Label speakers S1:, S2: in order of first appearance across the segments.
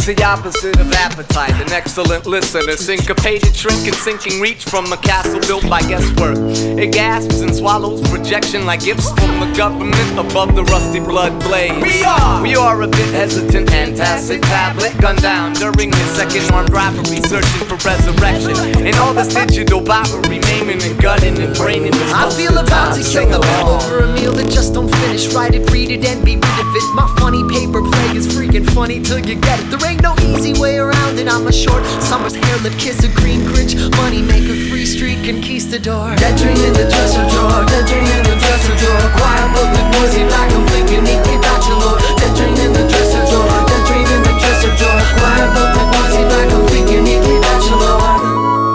S1: the opposite of appetite, an excellent listener, syncopated, shrinking, sinking reach from a castle built by guesswork. It gasps and swallows projection like gifts from the government above the rusty blood blaze. We are a bit hesitant and tacit, tablet gunned down during the second armed robbery, searching for resurrection. And all this digital bobbery, maiming and gutting and draining.
S2: I feel about to kill the man over a meal that just don't finish. Write it, read it, and be rid of it. My funny paper play is freaking funny till you get it. There ain't no easy way around it. I'm a short summer's hair-lip kiss, a green Grinch, money maker, free streak, and conquistador. That dream in the dresser drawer, that dream in the dresser drawer. Quiet but with noisy black, complete, uniquely bachelor. That dream in the dresser drawer, that dream in the dresser drawer. Quiet but with noisy black, complete, uniquely bachelor.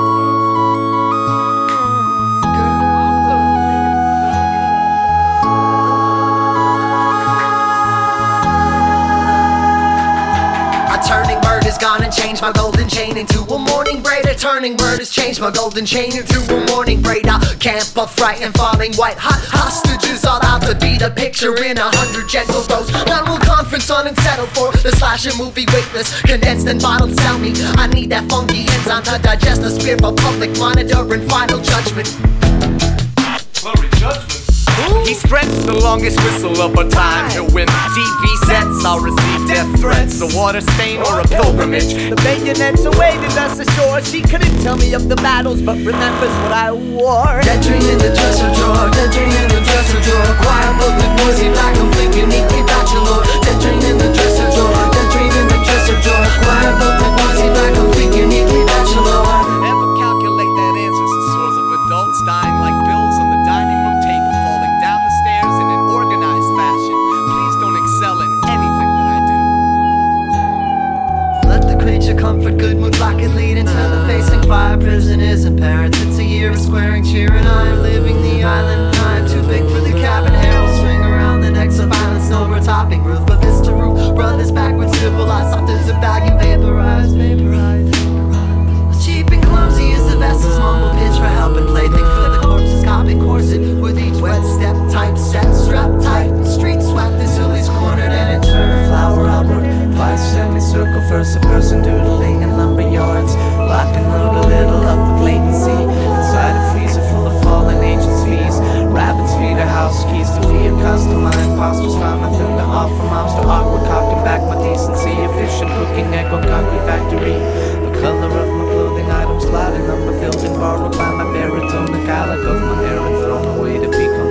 S2: Turning bird has gone and changed my golden chain into a morning braid. A turning bird has changed my golden chain into a morning braid. I camp a frightened falling white hot hostages, all out to be the picture in 100 gentle throws. None will conference on and settle for the slasher movie weightless, condensed and bottled. Tell me I need that funky enzyme to digest the spear for public monitor and final judgment.
S1: Flurry judgment. He stretched the longest whistle of a time. He'll win TV sets, I'll receive death threats, a water stain or a pilgrimage. The bayonets awaited us ashore. She couldn't tell me of the battles, but remembers what I wore. That dream in the dresser drawer, that dream in the dresser drawer. Quiet but with noisy black, complete, uniquely bachelor. That dream in the dresser drawer, that dream in the dresser drawer. Quiet but with noisy black, complete, uniquely bachelor. Never calculate that answer's the source of adults dying like bills on the dining room table. Comfort, good mood, block it, lead into the facing fire. Prisoners and parents, it's a year of squaring, cheering. I am living the island, I am too big for the cabin. Hair will swing around the necks of violence, no more topping roof. But this to roof, brothers backwards, civilized, soft as a value, vaporized. Cheap and clumsy as the vessels, mumble pitch for help and plaything for the corpses, copping corset with each wet step, type set, strap tight. Street swept until he's cornered and it turned. Flower outward, five semicircle, first a person doodling in lumber yards. Lock and load a little up the latency. Inside a freezer full of fallen agents' fees. Rabbits feed a house keys to fear. Custom imposters found nothing to offer. Moms to awkward, cocking back my decency. Efficient cooking, egg on concrete factory. The color of my clothing items, sliding on the building, borrowed by my baritone. The calic of my hair and thrown away to become